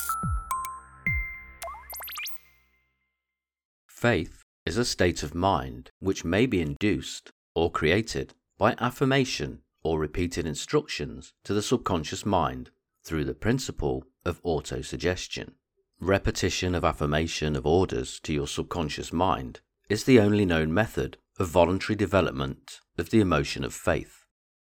Faith is a state of mind which may be induced or created by affirmation or repeated instructions to the subconscious mind through the principle of autosuggestion. Repetition of affirmation of orders to your subconscious mind is the only known method of voluntary development of the emotion of faith.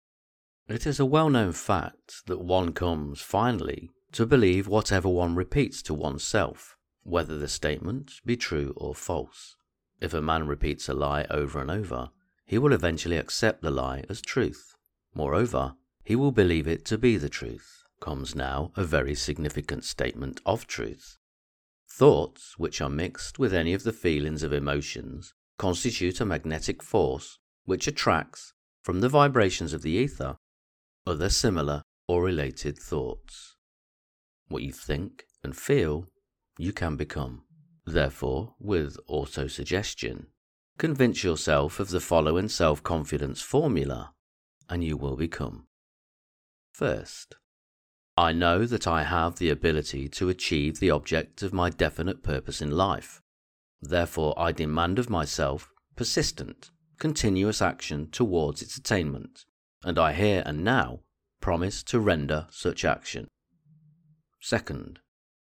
It is a well-known fact that one comes finally to believe whatever one repeats to oneself, whether the statement be true or false. If a man repeats a lie over and over, he will eventually accept the lie as truth. Moreover, he will believe it to be the truth. Comes now a very significant statement of truth. Thoughts which are mixed with any of the feelings of emotions constitute a magnetic force which attracts, from the vibrations of the ether, other similar or related thoughts. What you think and feel, you can become. Therefore, with autosuggestion, convince yourself of the following self-confidence formula, and you will become. First, I know that I have the ability to achieve the object of my definite purpose in life. Therefore, I demand of myself persistent, continuous action towards its attainment, and I here and now promise to render such action. Second,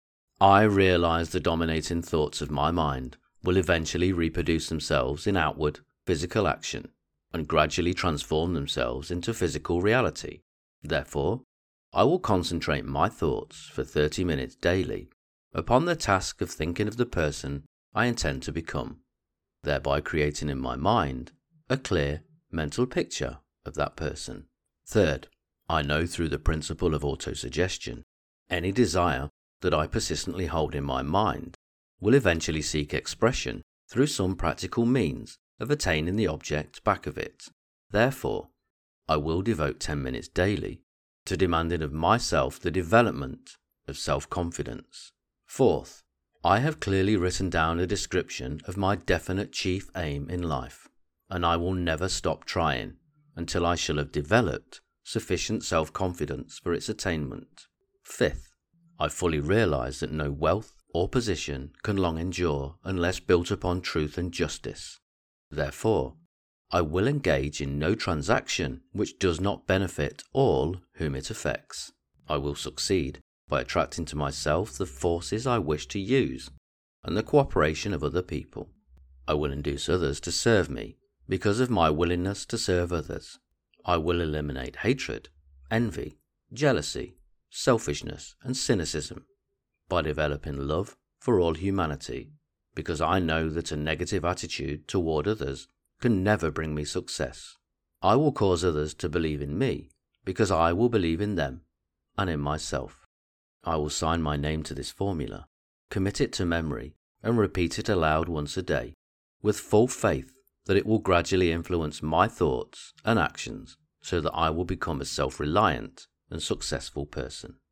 I realize the dominating thoughts of my mind will eventually reproduce themselves in outward, physical action, and gradually transform themselves into physical reality. Therefore, I will concentrate my thoughts for 30 minutes daily upon the task of thinking of the person I intend to become, thereby creating in my mind a clear mental picture of that person. Third, I know through the principle of autosuggestion, any desire that I persistently hold in my mind will eventually seek expression through some practical means of attaining the object back of it. Therefore, I will devote 10 minutes daily to demanding of myself the development of self-confidence. Fourth, I have clearly written down a description of my definite chief aim in life, and I will never stop trying until I shall have developed sufficient self-confidence for its attainment. Fifth, I fully realize that no wealth or position can long endure unless built upon truth and justice. Therefore, I will engage in no transaction which does not benefit all whom it affects. I will succeed by attracting to myself the forces I wish to use and the cooperation of other people. I will induce others to serve me because of my willingness to serve others. I will eliminate hatred, envy, jealousy, selfishness, and cynicism by developing love for all humanity, because I know that a negative attitude toward others can never bring me success. I will cause others to believe in me because I will believe in them and in myself. I will sign my name to this formula, commit it to memory, and repeat it aloud once a day, with full faith that it will gradually influence my thoughts and actions so that I will become a self-reliant and successful person.